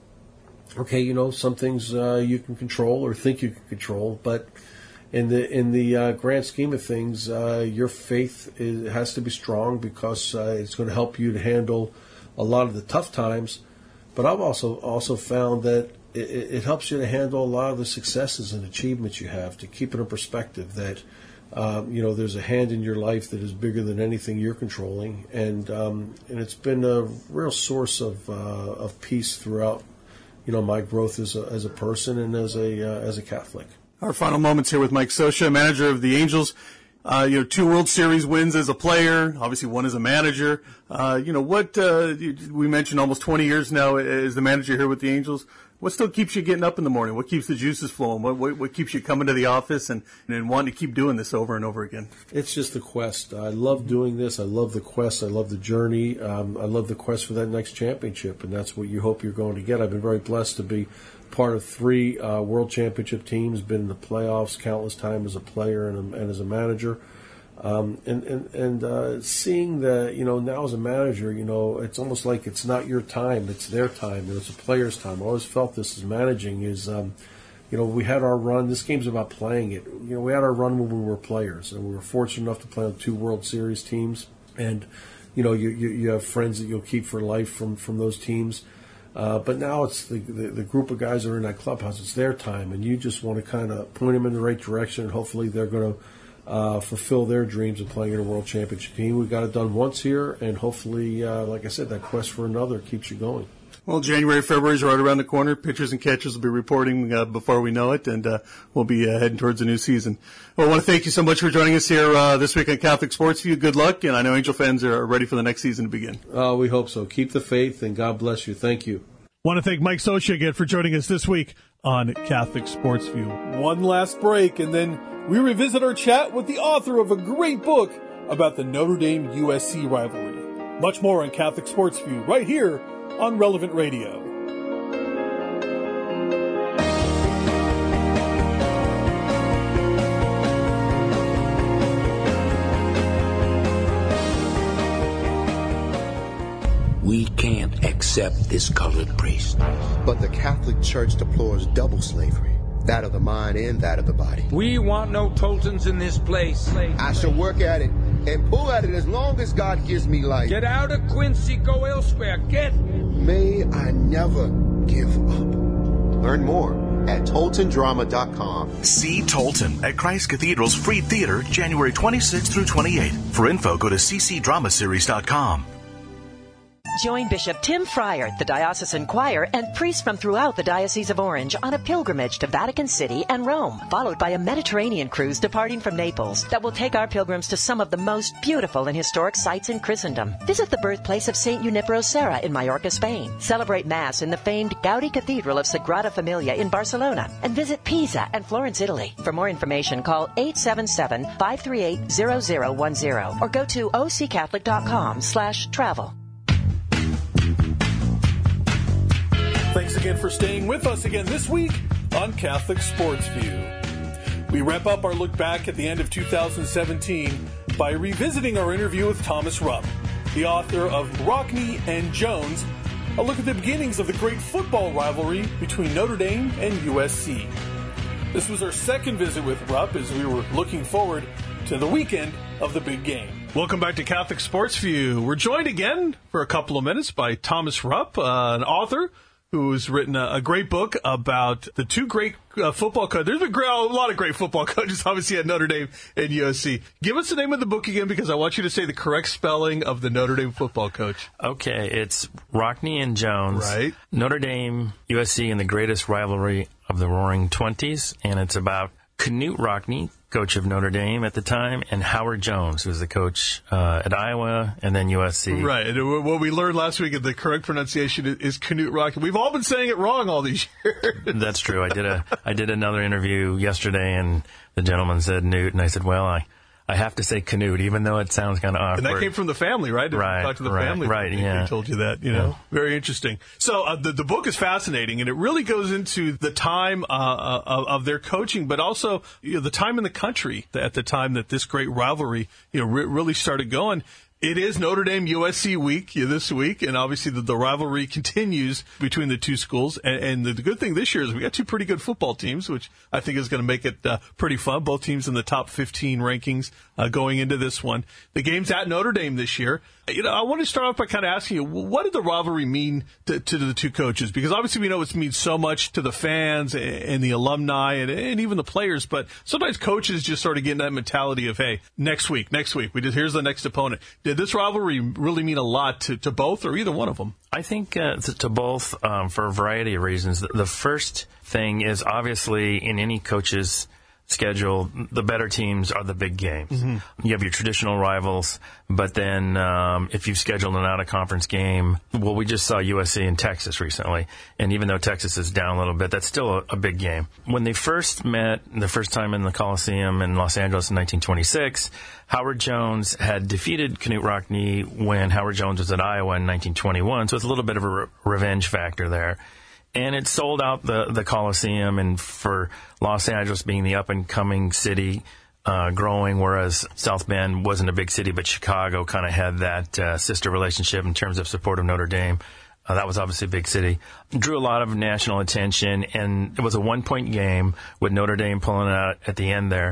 things you can control or think you can control, but in the grand scheme of things, your faith has to be strong because it's going to help you to handle a lot of the tough times. But I've also found that it helps you to handle a lot of the successes and achievements you have, to keep it in perspective that there's a hand in your life that is bigger than anything you're controlling, and it's been a real source of peace throughout, my growth as a person and as a Catholic. Our final moments here with Mike Scioscia, manager of the Angels. 2 World Series wins as a player, obviously one as a manager. We mentioned almost 20 years now as the manager here with the Angels. What still keeps you getting up in the morning? What keeps the juices flowing? What keeps you coming to the office and wanting to keep doing this over and over again? It's just the quest. I love doing this. I love the quest. I love the journey. I love the quest for that next championship, and that's what you hope you're going to get. I've been very blessed to be part of 3 World Championship teams, been in the playoffs countless times as a player and as a manager. Seeing that, now as a manager, it's almost like it's not your time, it's their time, it's a player's time. I always felt this as managing is, we had our run. This game's about playing it. We had our run when we were players, and we were fortunate enough to play on 2 World Series teams. And, you have friends that you'll keep for life from those teams. But now it's the group of guys that are in that clubhouse. It's their time, and you just want to kind of point them in the right direction, and hopefully they're going to fulfill their dreams of playing in a World Championship team. We got it done once here, and hopefully, like I said, that quest for another keeps you going. Well, January, February is right around the corner. Pitchers and catchers will be reporting before we know it, and we'll be heading towards the new season. Well, I want to thank you so much for joining us here this week on Catholic Sports View. Good luck, and I know Angel fans are ready for the next season to begin. We hope so. Keep the faith, and God bless you. Thank you. I want to thank Mike Scioscia again for joining us this week on Catholic Sports View. One last break, and then we revisit our chat with the author of a great book about the Notre Dame USC rivalry. Much more on Catholic Sports View right here on Relevant Radio. We can't accept this colored priest. But the Catholic Church deplores double slavery, that of the mind and that of the body. We want no Toltons in this place. I shall work at it and pull at it as long as God gives me life. Get out of Quincy, go elsewhere, get! May I never give up. Learn more at ToltonDrama.com. See Tolton at Christ Cathedral's Free Theater, January 26th through 28th. For info, go to ccdramaseries.com. Join Bishop Tim Fryer, the diocesan choir, and priests from throughout the Diocese of Orange on a pilgrimage to Vatican City and Rome, followed by a Mediterranean cruise departing from Naples that will take our pilgrims to some of the most beautiful and historic sites in Christendom. Visit the birthplace of St. Junipero Serra in Mallorca, Spain. Celebrate Mass in the famed Gaudi Cathedral of Sagrada Familia in Barcelona, and visit Pisa and Florence, Italy. For more information, call 877-538-0010 or go to occatholic.com/travel. Thanks again for staying with us again this week on Catholic Sports View. We wrap up our look back at the end of 2017 by revisiting our interview with Thomas Rupp, the author of Rockne and Jones, a look at the beginnings of the great football rivalry between Notre Dame and USC. This was our second visit with Rupp as we were looking forward to the weekend of the big game. Welcome back to Catholic Sports View. We're joined again for a couple of minutes by Thomas Rupp, an author who's written a great book about the two great football coaches. There's been a lot of great football coaches, obviously, at Notre Dame and USC. Give us the name of the book again, because I want you to say the correct spelling of the Notre Dame football coach. Okay, it's Rockne and Jones. Right. Notre Dame, USC, and the greatest rivalry of the Roaring Twenties, and it's about Knute Rockne, coach of Notre Dame at the time, and Howard Jones, who was the coach at Iowa and then USC. Right. And what we learned last week, the correct pronunciation is Knute Rockne. We've all been saying it wrong all these years. That's true. I did another interview yesterday, and the gentleman said Knute, and I said, well, I have to say Knute, even though it sounds kind of awkward. And that came from the family, right? Right. Talk to the family. Right, yeah. They told you that, you know. Very interesting. So the book is fascinating, and it really goes into the time of their coaching, but also the time in the country at the time that this great rivalry really started going. It is Notre Dame USC week this week, and obviously the rivalry continues between the two schools. And the good thing this year is we got two pretty good football teams, which I think is going to make it pretty fun. Both teams in the top 15 rankings going into this one. The game's at Notre Dame this year. I want to start off by kind of asking you, what did the rivalry mean to the two coaches? Because obviously we know it means so much to the fans and the alumni and even the players, but sometimes coaches just sort of get in that mentality of, hey, next week, here's the next opponent. Did this rivalry really mean a lot to both or either one of them? I think to both for a variety of reasons. The first thing is obviously in any coach's schedule, the better teams are the big games. Mm-hmm. You have your traditional rivals, but then if you've scheduled an out-of-conference game, well, we just saw USC and Texas recently, and even though Texas is down a little bit, that's still a big game. When they first met the first time in the Coliseum in Los Angeles in 1926, Howard Jones had defeated Knute Rockne when Howard Jones was at Iowa in 1921, so it's a little bit of a revenge factor there. And it sold out the Coliseum, and for Los Angeles being the up-and-coming city growing, whereas South Bend wasn't a big city, but Chicago kind of had that sister relationship in terms of support of Notre Dame. That was obviously a big city. Drew a lot of national attention, and it was a one-point game with Notre Dame pulling it out at the end there.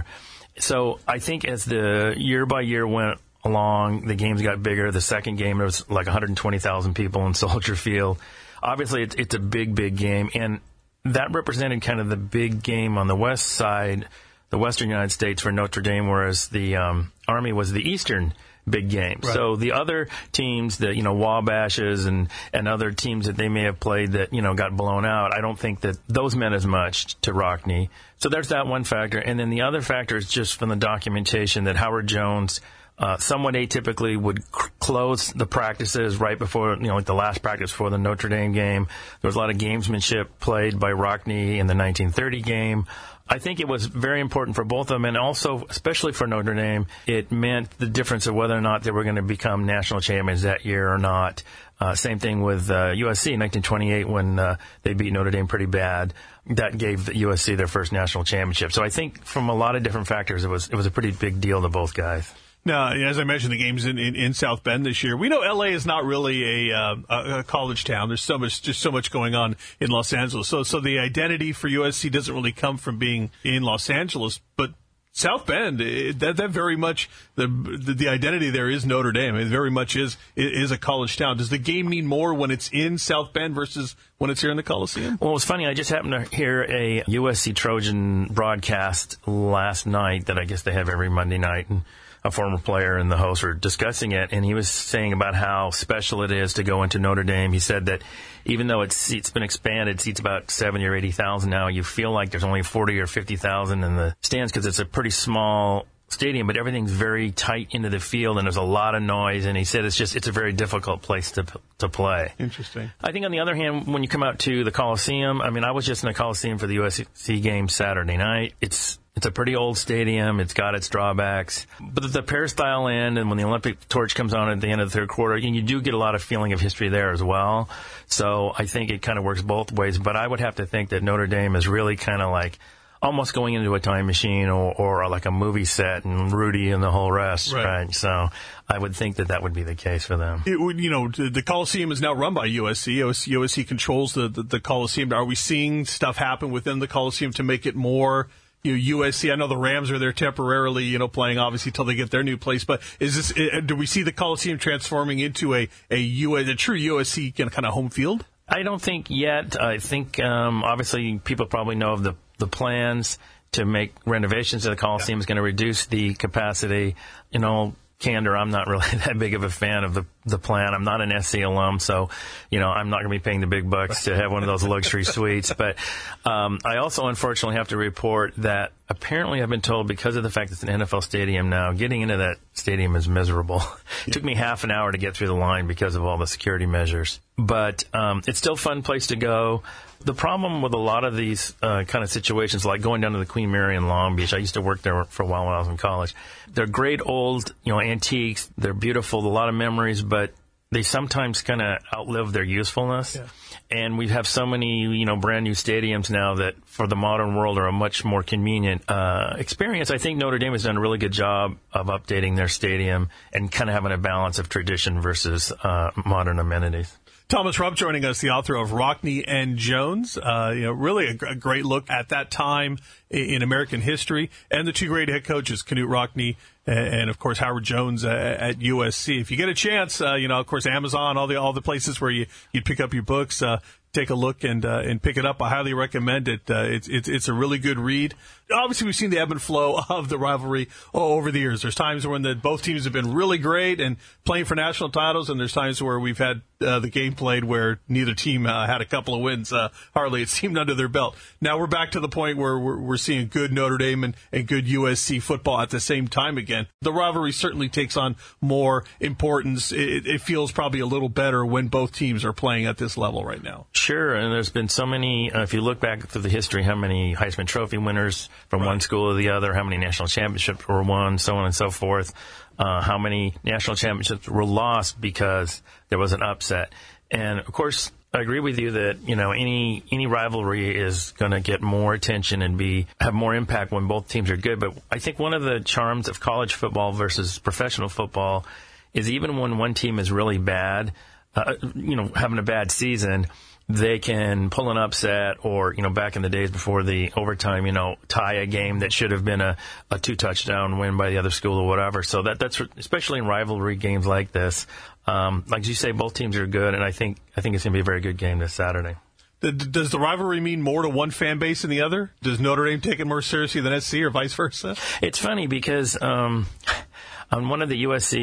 So I think as the year by year went along, the games got bigger. The second game, there was like 120,000 people in Soldier Field. Obviously, it's a big, big game, and that represented kind of the big game on the west side, the western United States for Notre Dame, whereas the Army was the eastern big game. Right. So the other teams, the Wabashes and other teams that they may have played that got blown out, I don't think that those meant as much to Rockne. So there's that one factor, and then the other factor is just from the documentation that Howard Jones somewhat atypically would close the practices right before, like the last practice before the Notre Dame game. There was a lot of gamesmanship played by Rockne in the 1930 game. I think it was very important for both of them, and also, especially for Notre Dame, it meant the difference of whether or not they were going to become national champions that year or not. Same thing with USC in 1928 when they beat Notre Dame pretty bad. That gave USC their first national championship. So I think from a lot of different factors, it was a pretty big deal to both guys. Now, as I mentioned, the game's in South Bend this year. We know LA is not really a college town. There's so much going on in Los Angeles. So the identity for USC doesn't really come from being in Los Angeles, but South Bend, that very much, the identity there is Notre Dame. It very much is a college town. Does the game mean more when it's in South Bend versus when it's here in the Coliseum? Well, it's funny. I just happened to hear a USC Trojan broadcast last night that I guess they have every Monday night, and a former player and the host were discussing it, and he was saying about how special it is to go into Notre Dame. He said that even though it's been expanded, seats about 70 or 80,000 now, you feel like there's only 40 or 50,000 in the stands because it's a pretty small stadium, but everything's very tight into the field, and there's a lot of noise, and he said it's a very difficult place to play. Interesting. I think on the other hand, when you come out to the Coliseum, I mean, I was just in the Coliseum for the USC game Saturday night. It's a pretty old stadium. It's got its drawbacks. But the peristyle end, and when the Olympic torch comes on at the end of the third quarter, and you do get a lot of feeling of history there as well. So I think it kind of works both ways. But I would have to think that Notre Dame is really kind of like almost going into a time machine or like a movie set, and Rudy and the whole rest, right? So I would think that would be the case for them. It would, the Coliseum is now run by USC. USC controls the Coliseum. Are we seeing stuff happen within the Coliseum to make it more USC? I know the Rams are there temporarily, playing obviously till they get their new place. But do we see the Coliseum transforming into a true USC kind of home field? I don't think yet. I think obviously people probably know of the plans to make renovations to the Coliseum is going to reduce the capacity. Candor, I'm not really that big of a fan of the plan. I'm not an SC alum, so, I'm not going to be paying the big bucks to have one of those luxury suites. But I also, unfortunately, have to report that apparently I've been told because of the fact it's an NFL stadium now, getting into that stadium is miserable. It took me half an hour to get through the line because of all the security measures. But it's still a fun place to go. The problem with a lot of these kind of situations, like going down to the Queen Mary in Long Beach, I used to work there for a while when I was in college. They're great old, antiques. They're beautiful, a lot of memories, but they sometimes kind of outlive their usefulness. Yeah. And we have so many, brand new stadiums now that for the modern world are a much more convenient experience. I think Notre Dame has done a really good job of updating their stadium and kind of having a balance of tradition versus modern amenities. Thomas Rupp joining us, the author of Rockne and Jones. Really a great look at that time in American history, and the two great head coaches, Knute Rockne and of course Howard Jones at USC. If you get a chance, of course Amazon, all the places where you'd pick up your books, take a look and pick it up. I highly recommend it. It's a really good read. Obviously, we've seen the ebb and flow of the rivalry over the years. There's times when both teams have been really great and playing for national titles, and there's times where we've had the game played where neither team had a couple of wins. Hardly it seemed under their belt. Now we're back to the point where we're seeing good Notre Dame and good USC football at the same time again. The rivalry certainly takes on more importance. It feels probably a little better when both teams are playing at this level right now. Sure, and there's been so many, if you look back through the history, how many Heisman Trophy winners from one school to the other, how many national championships were won, so on and so forth, how many national championships were lost because there was an upset. And, of course, I agree with you that, any rivalry is going to get more attention and have more impact when both teams are good. But I think one of the charms of college football versus professional football is even when one team is really bad, having a bad season, they can pull an upset or, back in the days before the overtime, tie a game that should have been a 2-touchdown win by the other school or whatever. So that's especially in rivalry games like this. Like you say, both teams are good, and I think it's going to be a very good game this Saturday. Does the rivalry mean more to one fan base than the other? Does Notre Dame take it more seriously than SC or vice versa? It's funny because on one of the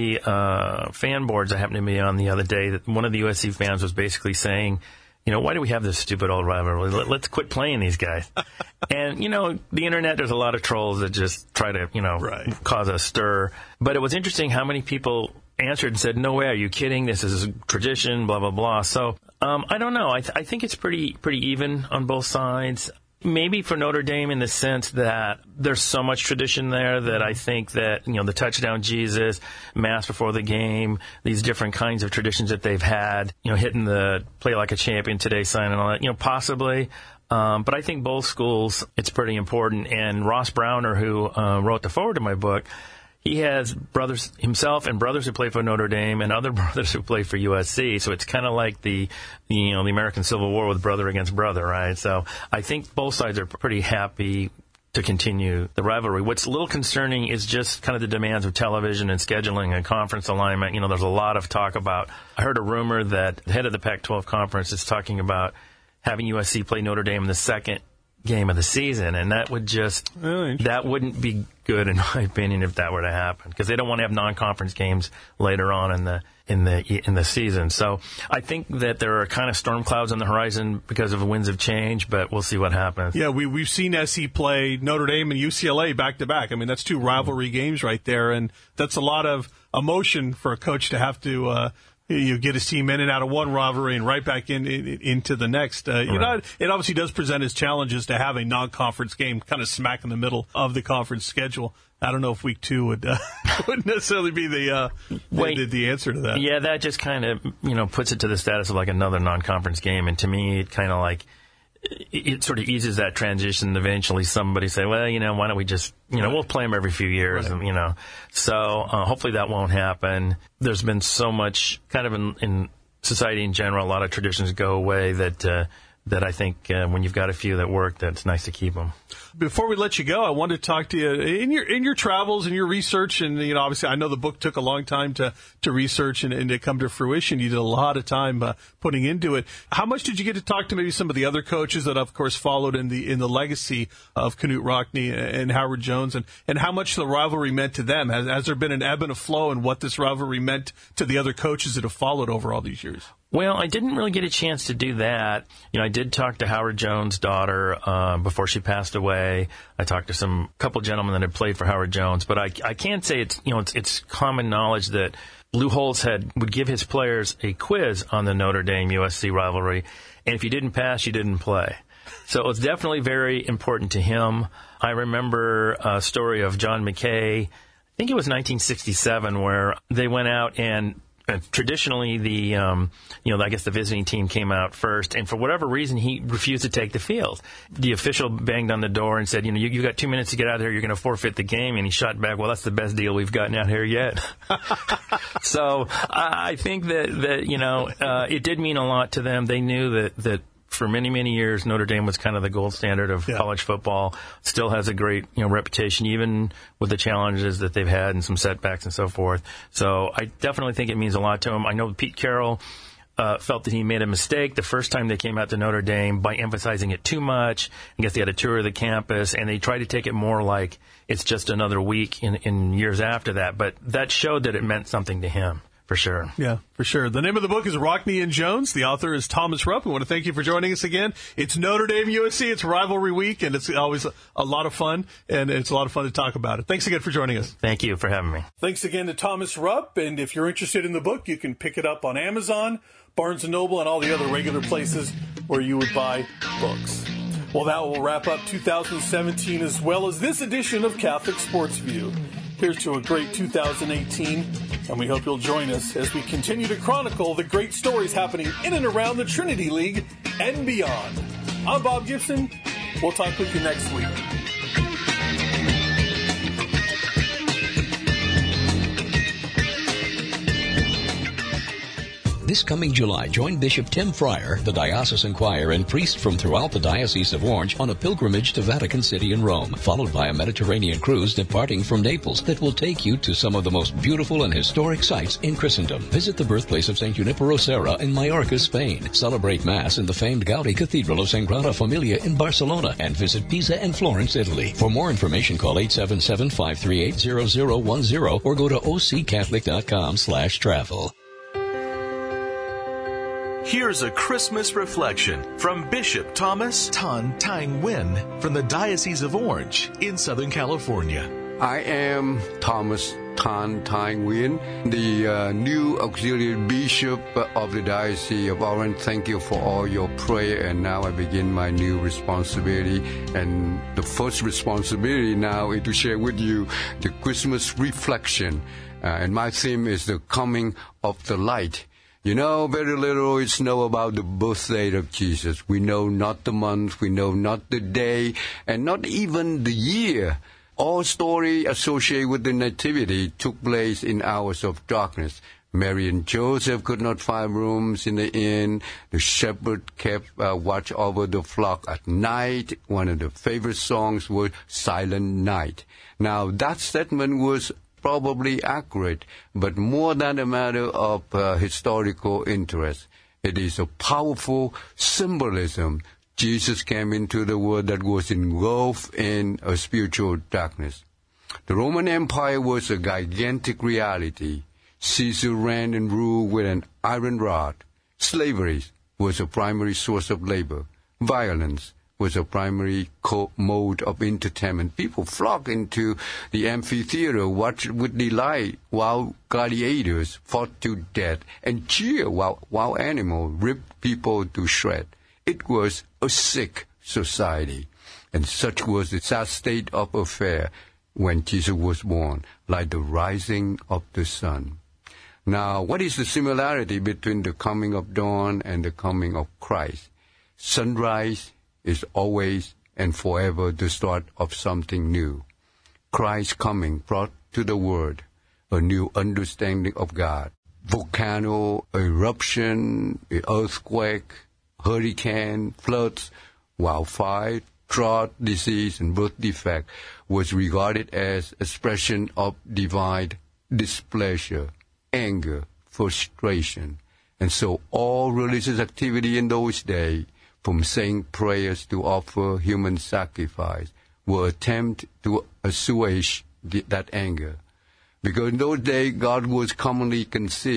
USC fan boards I happened to be on the other day, that one of the USC fans was basically saying, why do we have this stupid old rivalry? Let's quit playing these guys. And, the internet, there's a lot of trolls that just try to, cause a stir. But it was interesting how many people answered and said, no way, are you kidding? This is a tradition, blah, blah, blah. So, I don't know. I think it's pretty even on both sides. Maybe for Notre Dame in the sense that there's so much tradition there that I think that, the touchdown Jesus, mass before the game, these different kinds of traditions that they've had, hitting the play like a champion today sign and all that, possibly. But I think both schools, it's pretty important. And Ross Browner, who wrote the foreword to my book, he has brothers himself and brothers who play for Notre Dame and other brothers who play for USC. So it's kind of like the American Civil War with brother against brother, right? So I think both sides are pretty happy to continue the rivalry. What's a little concerning is just kind of the demands of television and scheduling and conference alignment. There's a lot of talk about, I heard a rumor that the head of the Pac-12 conference is talking about having USC play Notre Dame in the second game of the season, and that wouldn't be good, in my opinion, if that were to happen, because they don't want to have non-conference games later on in the season. So I think that there are kind of storm clouds on the horizon because of the winds of change, but we'll see what happens. Yeah, we've seen SC play Notre Dame and UCLA back to back. I mean, that's two rivalry games right there, and that's a lot of emotion for a coach to have to you get his team in and out of one rivalry and right back into the next. Right. It obviously does present its challenges to have a non-conference game kind of smack in the middle of the conference schedule. I don't know if week 2 would necessarily be the answer to that. Yeah, that just kind of puts it to the status of like another non-conference game, and to me, it kind of like it sort of eases that transition. Eventually, somebody say, well, why don't we just we'll play them every few years, right. And so hopefully that won't happen. There's been so much kind of in society in general, a lot of traditions go away that I think when you've got a few that work, that's nice to keep them. Before we let you go, I wanted to talk to you in your travels and your research, and obviously I know the book took a long time to research and to come to fruition. You did a lot of time putting into it. How much did you get to talk to maybe some of the other coaches that, of course, followed in the legacy of Knute Rockne and Howard Jones, and how much the rivalry meant to them? Has there been an ebb and a flow in what this rivalry meant to the other coaches that have followed over all these years? Well, I didn't really get a chance to do that. I did talk to Howard Jones' daughter before she passed away. I talked to a couple gentlemen that had played for Howard Jones, but I can't say it's common knowledge that Lou Holtz would give his players a quiz on the Notre Dame USC rivalry, and if you didn't pass, you didn't play. So it was definitely very important to him. I remember a story of John McKay. I think it was 1967, where they went out and traditionally I guess the visiting team came out first, and for whatever reason, he refused to take the field. The official banged on the door and said, you got 2 minutes to get out of here, you're going to forfeit the game, and he shot back, well, that's the best deal we've gotten out here yet. So I think that it did mean a lot to them. They knew that for many, many years, Notre Dame was kind of the gold standard of college football. Still has a great, reputation, even with the challenges that they've had and some setbacks and so forth. So I definitely think it means a lot to them. I know Pete Carroll felt that he made a mistake the first time they came out to Notre Dame by emphasizing it too much. I guess they had a tour of the campus, and they tried to take it more like it's just another week in years after that. But that showed that it meant something to him. For sure. Yeah, for sure. The name of the book is Rockne and Jones. The author is Thomas Rupp. We want to thank you for joining us again. It's Notre Dame USC. It's rivalry week, and it's always a lot of fun, and it's a lot of fun to talk about it. Thanks again for joining us. Thank you for having me. Thanks again to Thomas Rupp, and if you're interested in the book, you can pick it up on Amazon, Barnes & Noble, and all the other regular places where you would buy books. Well, that will wrap up 2017 as well as this edition of Catholic Sports View. Here's to a great 2018, and we hope you'll join us as we continue to chronicle the great stories happening in and around the Trinity League and beyond. I'm Bob Gibson. We'll talk with you next week. This coming July, join Bishop Tim Fryer, the diocesan choir, and priests from throughout the Diocese of Orange on a pilgrimage to Vatican City and Rome, followed by a Mediterranean cruise departing from Naples that will take you to some of the most beautiful and historic sites in Christendom. Visit the birthplace of St. Junipero Serra in Mallorca, Spain. Celebrate Mass in the famed Gaudi Cathedral of Sagrada Familia in Barcelona, and visit Pisa and Florence, Italy. For more information, call 877-538-0010 or go to occatholic.com/travel. Here's a Christmas reflection from Bishop Thomas Tan Tang Nguyen from the Diocese of Orange in Southern California. I am Thomas Tan Tang Nguyen, the new auxiliary bishop of the Diocese of Orange. Thank you for all your prayer, and now I begin my new responsibility. And the first responsibility now is to share with you the Christmas reflection. And my theme is the coming of the light. Very little is known about the birthday of Jesus. We know not the month, we know not the day, and not even the year. All story associated with the Nativity took place in hours of darkness. Mary and Joseph could not find rooms in the inn. The shepherd kept watch over the flock at night. One of the favorite songs was Silent Night. Now, that statement was probably accurate, but more than a matter of historical interest. It is a powerful symbolism. Jesus came into the world that was engulfed in a spiritual darkness. The Roman Empire was a gigantic reality. Caesar ran and ruled with an iron rod. Slavery was a primary source of labor. Violence was a primary mode of entertainment. People flocked into the amphitheater, watched with delight while gladiators fought to death, and cheered while animals ripped people to shreds. It was a sick society, and such was the sad state of affairs when Jesus was born, like the rising of the sun. Now, what is the similarity between the coming of dawn and the coming of Christ? Sunrise is always and forever the start of something new. Christ's coming brought to the world a new understanding of God. Volcano, eruption, earthquake, hurricane, floods, wildfire, drought, disease, and birth defect was regarded as expression of divine displeasure, anger, frustration. And so all religious activity in those days, from saying prayers to offer human sacrifice, were attempts to assuage that anger. Because in those days, God was commonly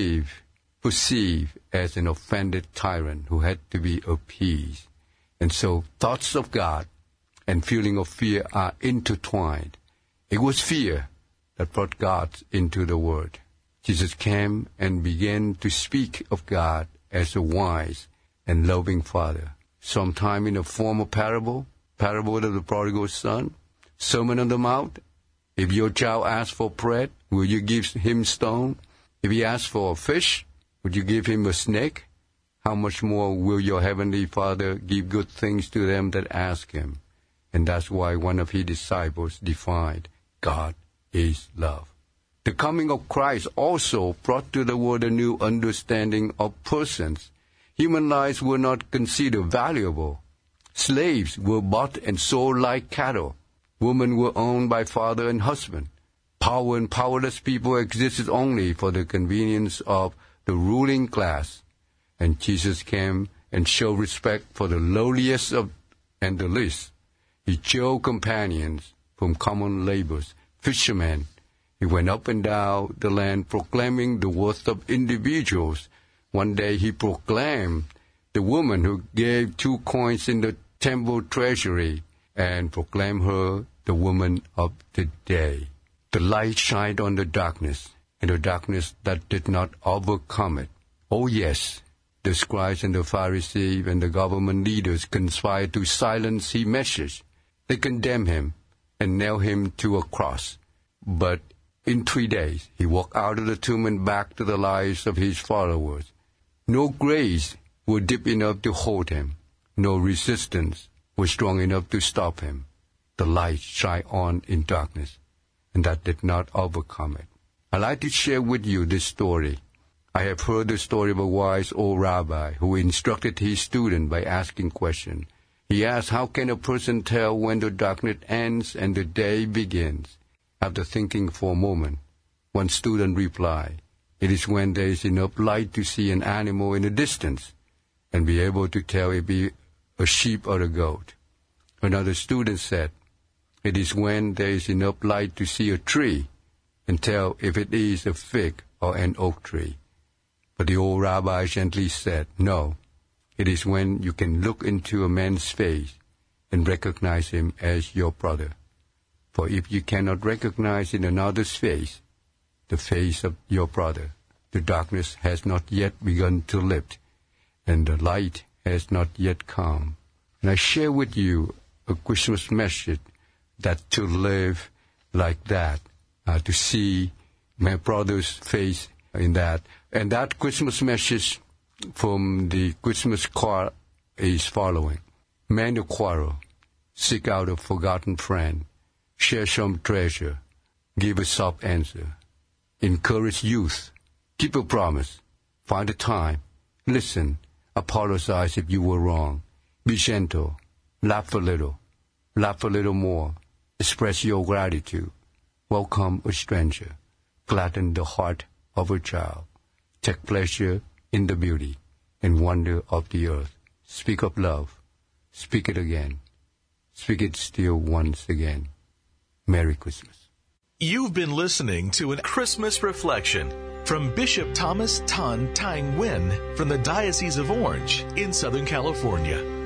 perceived as an offended tyrant who had to be appeased. And so thoughts of God and feeling of fear are intertwined. It was fear that brought God into the world. Jesus came and began to speak of God as a wise and loving Father, sometime in the form of parable of the prodigal son, Sermon on the Mount. If your child asks for bread, will you give him stone? If he asks for a fish, would you give him a snake? How much more will your heavenly Father give good things to them that ask him? And that's why one of his disciples defined, God is love. The coming of Christ also brought to the world a new understanding of persons. Human lives were not considered valuable. Slaves were bought and sold like cattle. Women were owned by father and husband. Power and powerless people existed only for the convenience of the ruling class. And Jesus came and showed respect for the lowliest and the least. He chose companions from common labors, fishermen. He went up and down the land proclaiming the worth of individuals. One day he proclaimed the woman who gave 2 coins in the temple treasury and proclaimed her the woman of the day. The light shined on the darkness, and the darkness that did not overcome it. Oh yes, the scribes and the Pharisees and the government leaders conspired to silence his message. They condemned him and nailed him to a cross. But in 3 days, he walked out of the tomb and back to the lives of his followers. No grace was deep enough to hold him. No resistance was strong enough to stop him. The light shined on in darkness, and that did not overcome it. I'd like to share with you this story. I have heard the story of a wise old rabbi who instructed his student by asking questions. He asked, how can a person tell when the darkness ends and the day begins? After thinking for a moment, one student replied, it is when there is enough light to see an animal in the distance and be able to tell if it be a sheep or a goat. Another student said, it is when there is enough light to see a tree and tell if it is a fig or an oak tree. But the old rabbi gently said, no, it is when you can look into a man's face and recognize him as your brother. For if you cannot recognize in another's face the face of your brother, the darkness has not yet begun to lift, and the light has not yet come. And I share with you a Christmas message that to live like that, to see my brother's face in that. And that Christmas message from the Christmas card is following. Mend a quarrel, seek out a forgotten friend, share some treasure, give a soft answer, encourage youth, Keep a promise. Find a time. Listen. Apologize if you were wrong. Be gentle. Laugh a little. Laugh a little more. Express your gratitude. Welcome a stranger. Gladden the heart of a child. Take pleasure in the beauty and wonder of the earth. Speak of love. Speak it again. Speak it still once again. Merry Christmas. You've been listening to a Christmas reflection from Bishop Thomas Tan Tang Nguyen from the Diocese of Orange in Southern California.